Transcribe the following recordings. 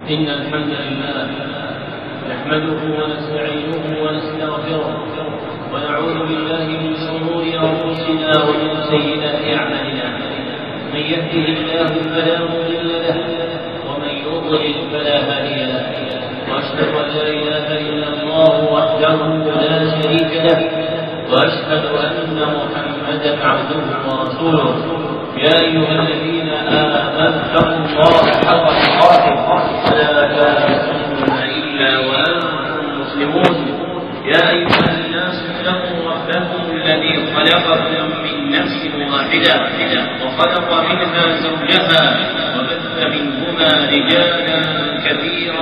إن الحمد لله نحمده ونستعينه ونستغفره ونعوذ بالله من شرور أنفسنا ومن سيئات أعمالنا. من يهده الله فلا مضل له ومن يضلل فلا هادي له، وأشهد أن لا إله إلا الله وحده لا شريك له، وأشهد أن محمدا عبده ورسوله. يا أيها الذين آمنوا اتقوا الله حق تقاته ولا تموتن إلا وأنتم مسلمون. يا أيها الناس اتقوا ربكم الذي خلقكم من نفس واحدة وخلق منها زوجها وبث منهما رجالا كثيرا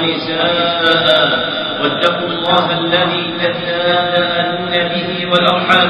ونساء، واتقوا الله الذي تساءلون به والأرحام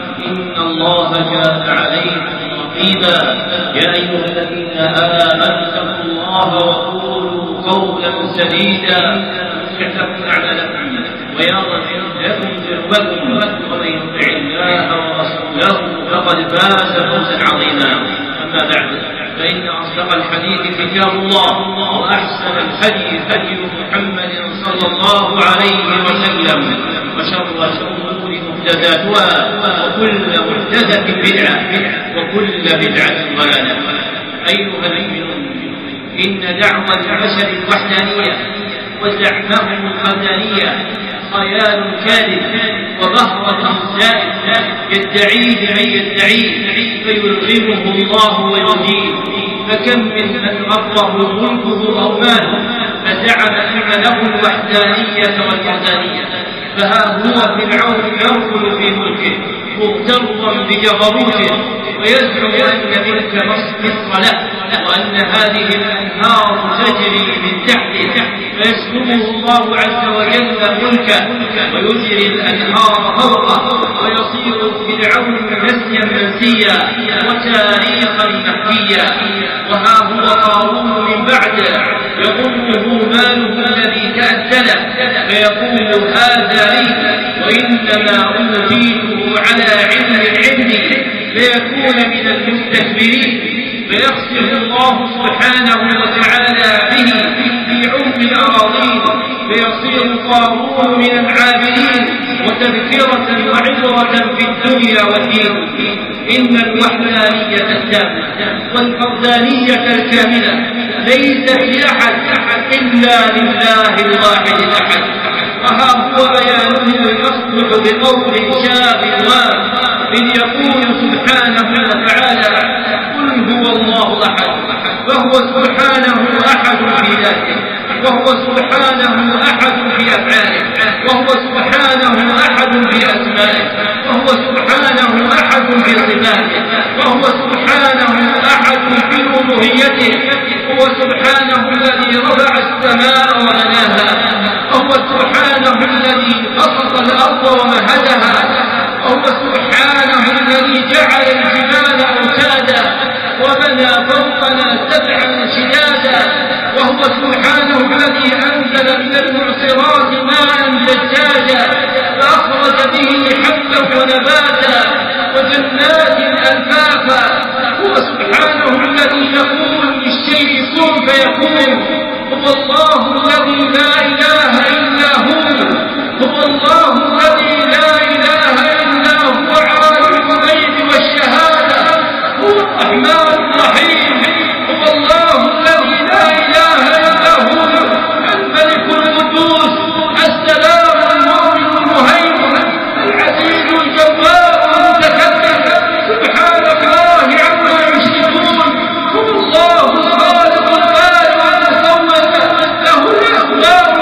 إن الله كان عليكم رقيبا. يا أيها الذين آمنوا اتقوا الله وقولوا قولا سديدا يصلح لكم أعمالكم ويغفر لكم ذنوبكم، ومن يطع الله ورسوله فقد فاز فوزا عظيما. أما بعد، فإن أصدق الحديث كتاب الله، وأحسن الهدي هدي محمد صلى الله عليه وسلم، وشر الأمور محدثاتها، وكل محدثة بدعة، وكل بدعة ضلالة. أيها المؤمنون، إن دعوى البشر الوحدانية وزعمهم القدرية خيال كاذب وبهرة زائد يدعيه من يدعيه فيلغمه الله ويرضيه. فكم من غره ملكه أو ماله فزعم أن له الوحدانية والوحدانية، فها هو فرعون يركل في ملكه مغترا بجبروته، ويزعم أن ملك مصر له، وأن هذه الأنهار تجري من تحته، فيسلبه الله عز وجل ملكه ويجري الأنهار فوقه، ويصير فرعون نسيا منسيا وتاريخا محكيا. وها هو قارون من بعده يضمه ماله الذي تأثله، فيقول هذا لي وإنما أوتيته على علم عندي، فيكون من المستكبرين، فيخسف الله سبحانه وتعالى به في عمق الأراضين، فيصير قارون من العابدين وتذكرة وعبرة في الدنيا والدين. إن الوحدانية التامة والفردانية الكاملة ليست لأحد إلا لله الواحد الأحد. وها هو بيانه يصلح بقول شاف إذ يقول سبحانه وتعالى: قل هو الله أحد، وهو سبحانه أحد في ذاته، وهو سبحانه أحد في أفعاله، وهو سبحانه أحد في أسمائه، وهو سبحانه أحد في صفاته، وهو سبحانه أحد في ألوهيته. هو سبحانه الذي رفع السماء وبناها، وهو سبحانه الذي بسط الأرض ومهدها، وهو سبحانه الذي جعل الجبال أوتادا وبنى فوقنا سبعا شدادا، وهو سبحانه الذي أنزل من المعصرات ماء ثجاجا فأخرج به حبا ونباتا وجنات ألفافا. هو سبحانه الذي يقول للشيء كن فيكون. هو الله الذي لا إله إلا هو، هو الله الذي لا إله إلا هو عالم الغيب والشهادة، هو الرحمن الرحيم. هو الله الذي لا إله إلا هو الملك القدوس السلام المؤمن المهيمن العزيز الجبار المتكبر، سبحان الله عما يشركون. هو الله الخالق البارئ المصور، له الأسماء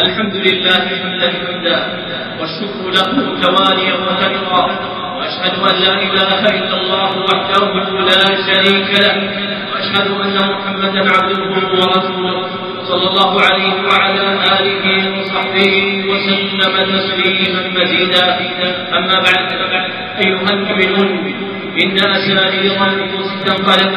الحمد لله حمدا والشكر له تواليا وكثرا، وأشهد أن لا إله إلا الله وحده لا شريك له، وأشهد أن محمدا عبده ورسوله صلى الله عليه وعلى آله وصحبه وسلم تسليما مزيدا. أما بعد، أيها المؤمنون، إن أسارير النفوس تنقلب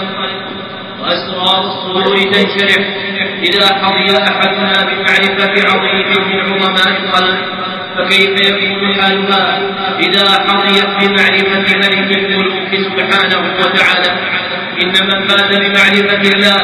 وأسرار الصدور تنشرح إذا حظي أحدنا بمعرفة عظيم من عظماء الخلق، فكيف يكون حالها إذا حظيت بمعرفة ملك الملوك سبحانه وتعالى؟ إن من فاز بمعرفة الله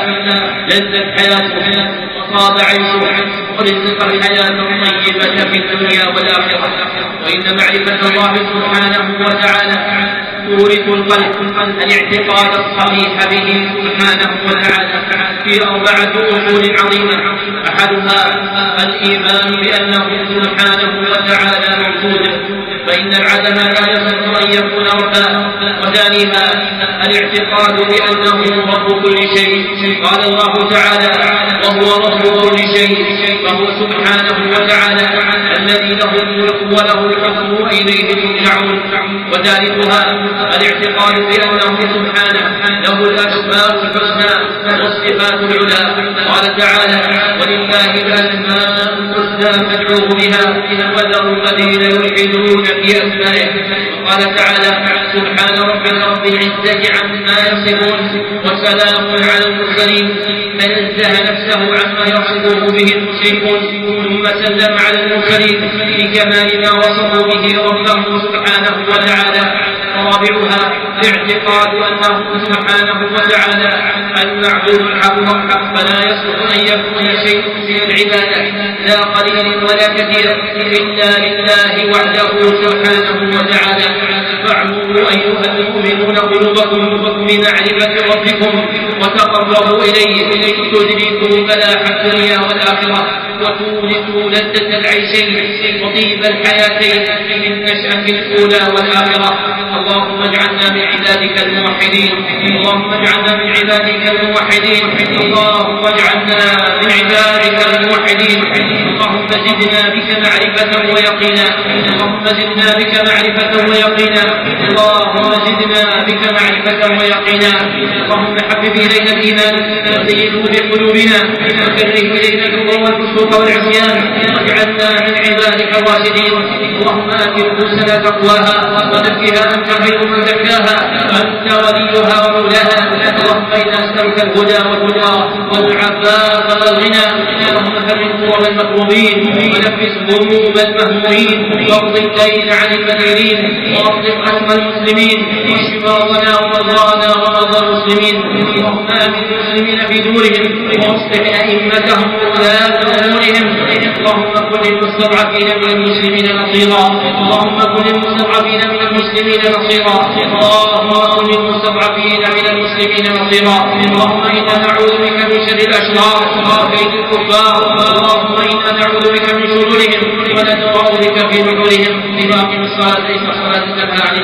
لذت حياته وطاب عيشه ورزق الحياة الطيبة في الدنيا والآخرة. وإن معرفة الله سبحانه وتعالى تورث القلب الاعتقاد الصحيح به سبحانه وتعالى في 4 أصول عظيمة، أحدها الإيمان بأنه سبحانه وتعالى موجود، فإن العدم لا يصح أن يكون ربا. وثانيها الاعتقاد بأنه رب كل شيء، قال الله تعالى: وهو رب كل شيء، فهو سبحانه وتعالى الذي له الملك وله الحكم وإليه ترجعون. وثالثها الاعتقاد بأنه سبحانه له الأسماء الحسنى والصفات العلى، قال تعالى: ولله الأسماء الحسنى فادعوه بها وذروا الذين يلحدون في أسمائه. وقال تعالى: سبحان ربك رب العزة عما يصفون وسلام على المرسلين، فنزه نفسه عما يصفه به المشركون، ثم سلم على المرسلين لكمال ما وصفوا به ربه سبحانه وتعالى. رابعها اعتقاد أنه سبحانه وتعالى المعبود الحق، فلا يصلح أن يكون شيء من العبادة لا قليل ولا كثير إلا لله وحده سبحانه وتعالى. فاعمروا أيها المؤمنون قلوبكم بمعرفة ربكم وتقربوا إليه تدركوا فلاح الدنيا والآخرة وتورثوا لذة العيشين وطيب الحياتين في النشأة الأولى والآخرة. اللهم اجعلنا من عبادك الموحدين، اللهم اجعلنا من عبادك الموحدين، اللهم اجعلنا من عبادك الموحدين. اللهم زدنا بك معرفة ويقينا، اللهم زدنا بك معرفة ويقينا، اللهم زدنا بك معرفة ويقينا. اللهم حبب إلينا الإيمان وزينه بقلوبنا وكره إلينا الكفر والفسوق والعصيان واجعلنا من عبادك الراشدين. اللهم آت نفوسنا تقواها وزكها أنت خير من زكاها أنت وليها ومولاها. اللهم إنا نسألك الهدى والتقى والعفاف والغنى. اللهم فرج كرب المكروبين ونفس هموم المهمومين واقض الدين عن المدينين واصلح أمم المسلمين واشف مرضنا ومرضانا ومرضى المسلمين. اللهم آمن المسلمين في دورهم واصلح أئمتهم وولاة أمورهم. اللهم كن للمستضعفين من المسلمين نصيرا، اللهم كن للمستضعفين من المسلمين نصيرا، اللهم كن للمستضعفين من المسلمين نصيرا. اللهم إنا نعوذ بك من شر الأشرار وكيد الكفار، اللهم إنا نعوذ بك من شرورهم ونتبرأ بك في نحورهم. باقي الصلاة إن الصلاة تنهى عن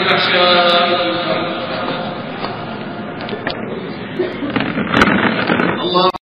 الفحشاء.